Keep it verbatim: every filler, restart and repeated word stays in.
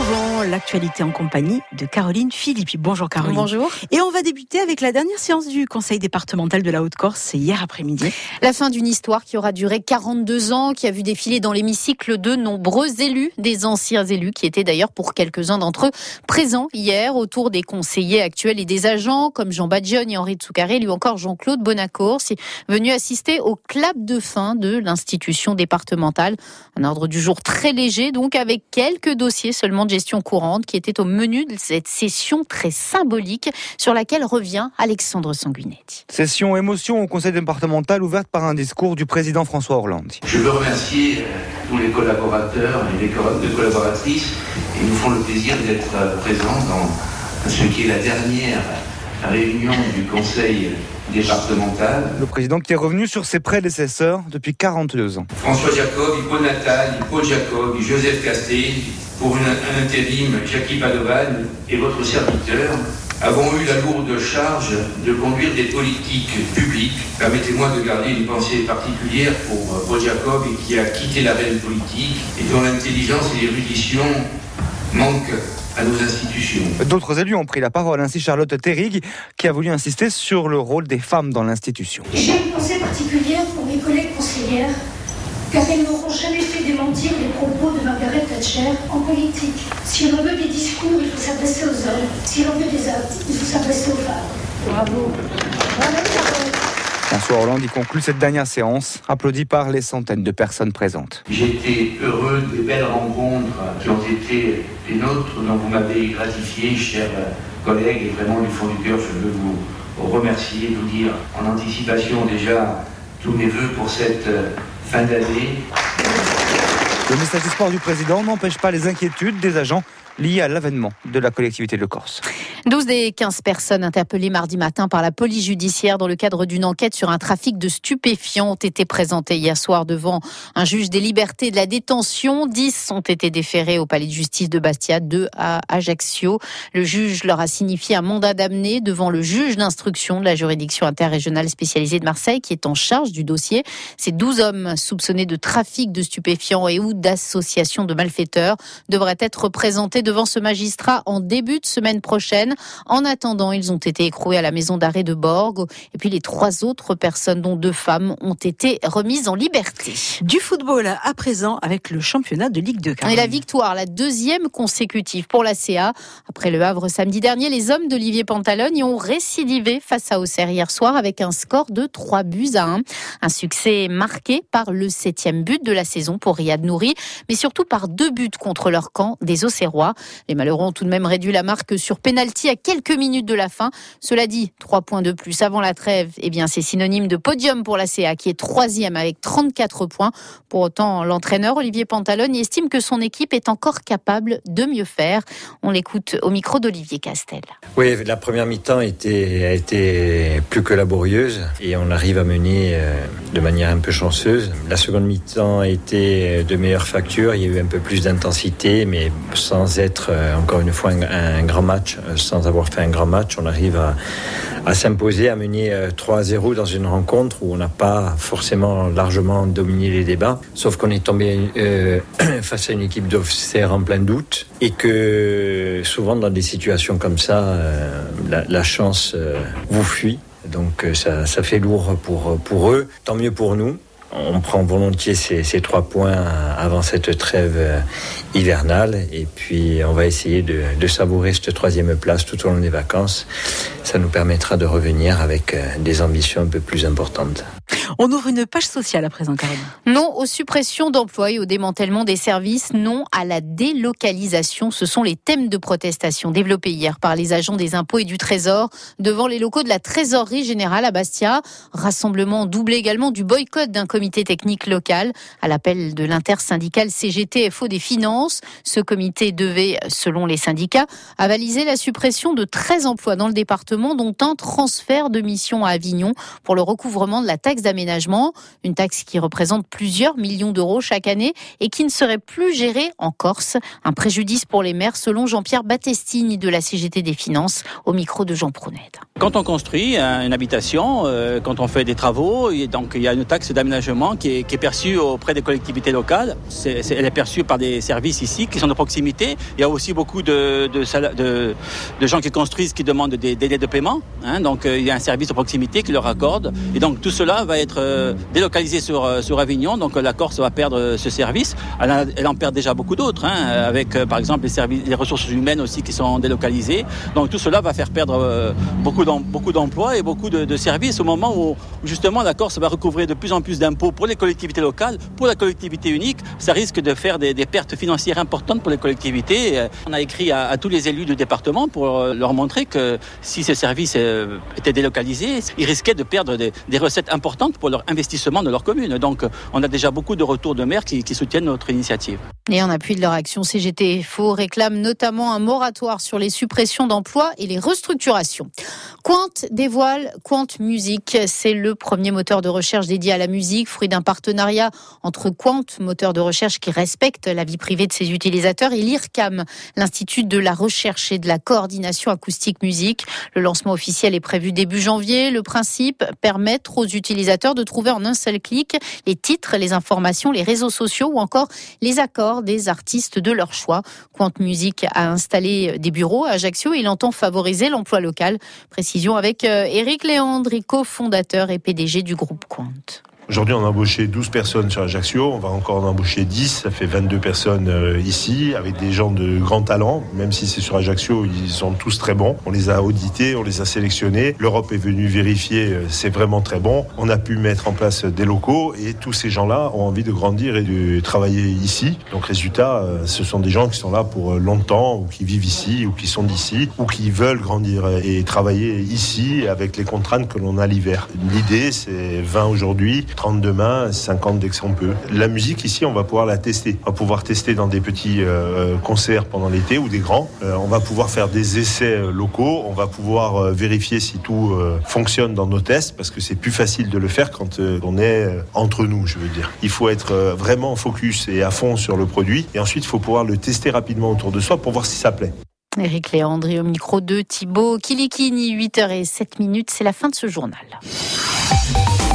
retrouvons l'actualité en compagnie de Caroline Philippi. Bonjour Caroline. Bonjour. Et on va débuter avec la dernière séance du Conseil départemental de la Haute-Corse, c'est hier après-midi. La fin d'une histoire qui aura duré quarante-deux ans, qui a vu défiler dans l'hémicycle de nombreux élus, des anciens élus qui étaient d'ailleurs pour quelques-uns d'entre eux présents hier autour des conseillers actuels et des agents comme Jean Badjione et Henri Tsoukarel ou encore Jean-Claude Bonacour, venus assister au clap de fin de l'institution départementale. Un ordre du jour très léger donc avec quelques dossiers seulement de gestion courante qui était au menu de cette session très symbolique sur laquelle revient Alexandre Sanguinetti. Session émotion au conseil départemental ouverte par un discours du président François Hollande. Je veux remercier tous les collaborateurs et les collaboratrices qui nous font le plaisir d'être présents dans ce qui est la dernière réunion du conseil départemental. Le président qui est revenu sur ses prédécesseurs depuis quarante-deux ans. François Jacob, Paul Natal, Paul Jacob, Joseph Casté, pour une, un intérim, Jackie Padovan et votre serviteur, avons eu la lourde charge de conduire des politiques publiques. Permettez-moi de garder une pensée particulière pour Paul Jacob, qui a quitté l'arène politique et dont l'intelligence et l'érudition manquent à nos institutions. D'autres élus ont pris la parole, ainsi Charlotte Terrig, qui a voulu insister sur le rôle des femmes dans l'institution. J'ai une pensée particulière pour mes collègues conseillères, car elles n'auront jamais fait démentir les propos de Margaret Thatcher en politique. Si l'on veut des discours, il faut s'adresser aux hommes. Si l'on veut des actes, il faut s'adresser aux femmes. Bravo. Bravo. François Hollande y conclut cette dernière séance, applaudi par les centaines de personnes présentes. J'ai été heureux des belles rencontres qui ont été les nôtres, dont vous m'avez gratifié, chers collègues, et vraiment du fond du cœur, je veux vous remercier, vous dire en anticipation déjà tous mes vœux pour cette fin d'année. Le message du sport du président n'empêche pas les inquiétudes des agents liés à l'avènement de la collectivité de Corse. douze des quinze personnes interpellées mardi matin par la police judiciaire dans le cadre d'une enquête sur un trafic de stupéfiants ont été présentées hier soir devant un juge des libertés et de la détention. dix ont été déférés au palais de justice de Bastia, deux à Ajaccio. Le juge leur a signifié un mandat d'amener devant le juge d'instruction de la juridiction interrégionale spécialisée de Marseille qui est en charge du dossier. Ces douze hommes soupçonnés de trafic de stupéfiants et ou d'association de malfaiteurs devraient être présentés devant ce magistrat en début de semaine prochaine. En attendant, ils ont été écroués à la maison d'arrêt de Borgo. Et puis les trois autres personnes, dont deux femmes, ont été remises en liberté. Du football à présent avec le championnat de Ligue deux. Et la victoire, la deuxième consécutive pour la C A. Après le Havre samedi dernier, les hommes d'Olivier Pantalone y ont récidivé face à Auxerre hier soir avec un score de trois buts à un. Un succès marqué par le septième but de la saison pour Riyad Nouri, mais surtout par deux buts contre leur camp des Auxerrois. Les Malheureux ont tout de même réduit la marque sur pénalty à quelques minutes de la fin. Cela dit, trois points de plus avant la trêve, eh bien, c'est synonyme de podium pour la C A qui est troisième avec trente-quatre points. Pour autant, l'entraîneur Olivier Pantalone estime que son équipe est encore capable de mieux faire. On l'écoute au micro d'Olivier Castel. Oui, la première mi-temps était, a été plus que laborieuse et on arrive à mener euh, de manière un peu chanceuse. La seconde mi-temps a été de meilleure facture, il y a eu un peu plus d'intensité, mais sans être euh, encore une fois un, un grand match, euh, sans avoir fait un grand match, on arrive à, à s'imposer, à mener euh, trois à zéro dans une rencontre où on n'a pas forcément largement dominé les débats, sauf qu'on est tombé euh, face à une équipe d'Auxerre en plein doute et que souvent dans des situations comme ça, euh, la, la chance euh, vous fuit. Donc ça, ça fait lourd pour, pour eux, tant mieux pour nous. On prend volontiers ces, ces trois points avant cette trêve hivernale et puis on va essayer de, de savourer cette troisième place tout au long des vacances. Ça nous permettra de revenir avec des ambitions un peu plus importantes. On ouvre une page sociale à présent, Caroline. Non aux suppressions d'emplois et au démantèlement des services, non à la délocalisation. Ce sont les thèmes de protestation développés hier par les agents des impôts et du Trésor devant les locaux de la Trésorerie Générale à Bastia. Rassemblement doublé également du boycott d'un comité technique local à l'appel de l'intersyndical C G T F O des Finances. Ce comité devait, selon les syndicats, avaliser la suppression de treize emplois dans le département, dont un transfert de mission à Avignon pour le recouvrement de la taxe d'aménagement d'aménagement, une taxe qui représente plusieurs millions d'euros chaque année et qui ne serait plus gérée en Corse. Un préjudice pour les maires selon Jean-Pierre Battestini de la C G T des Finances, au micro de Jean Pronède. Quand on construit une habitation, euh, quand on fait des travaux, et donc il y a une taxe d'aménagement qui est, qui est perçue auprès des collectivités locales. C'est, c'est, elle est perçue par des services ici qui sont de proximité. Il y a aussi beaucoup de, de, de, de gens qui construisent qui demandent des délais de paiement. Hein, donc euh, il y a un service de proximité qui leur accorde. Et donc tout cela va être euh, délocalisé sur, euh, sur Avignon. Donc la Corse va perdre ce service. Elle, a, elle en perd déjà beaucoup d'autres, hein, avec euh, par exemple les, services, les ressources humaines aussi qui sont délocalisées. Donc tout cela va faire perdre euh, beaucoup beaucoup d'emplois et beaucoup de, de services au moment où justement la Corse va recouvrer de plus en plus d'impôts pour les collectivités locales, pour la collectivité unique. Ça risque de faire des, des pertes financières importantes pour les collectivités. On a écrit à, à tous les élus du département pour leur montrer que si ces services étaient délocalisés, ils risquaient de perdre des, des recettes importantes pour leur investissement de leur commune. Donc on a déjà beaucoup de retours de maires qui, qui soutiennent notre initiative. Et en appui de leur action, C G T F O réclame notamment un moratoire sur les suppressions d'emplois et les restructurations. Quant dévoile Quant Music, c'est le premier moteur de recherche dédié à la musique, fruit d'un partenariat entre Quant, moteur de recherche qui respecte la vie privée de ses utilisateurs, et l'I R C A M, l'Institut de la recherche et de la coordination acoustique musique. Le lancement officiel est prévu début janvier. Le principe, permettre aux utilisateurs de trouver en un seul clic les titres, les informations, les réseaux sociaux ou encore les accords des artistes de leur choix. Quant Music a installé des bureaux à Ajaccio et il entend favoriser l'emploi local. Précision avec Éric Léandre, cofondateur et P D G du groupe Quant. Aujourd'hui, on a embauché douze personnes sur Ajaccio. On va encore en embaucher dix. Ça fait vingt-deux personnes euh, ici, avec des gens de grand talent. Même si c'est sur Ajaccio, ils sont tous très bons. On les a audités, on les a sélectionnés. L'Europe est venue vérifier, euh, c'est vraiment très bon. On a pu mettre en place des locaux et tous ces gens-là ont envie de grandir et de travailler ici. Donc, résultat, euh, ce sont des gens qui sont là pour longtemps, ou qui vivent ici, ou qui sont d'ici, ou qui veulent grandir et travailler ici avec les contraintes que l'on a l'hiver. L'idée, c'est vingt aujourd'hui, trente demain, cinquante dès que on peut. La musique ici, on va pouvoir la tester. On va pouvoir tester dans des petits euh, concerts pendant l'été ou des grands. Euh, on va pouvoir faire des essais locaux. On va pouvoir euh, vérifier si tout euh, fonctionne dans nos tests, parce que c'est plus facile de le faire quand euh, on est euh, entre nous, je veux dire. Il faut être euh, vraiment focus et à fond sur le produit. Et ensuite, il faut pouvoir le tester rapidement autour de soi pour voir si ça plaît. Éric Léandre au micro de Thibaut Kilikini, huit heures zéro sept minutes. C'est la fin de ce journal.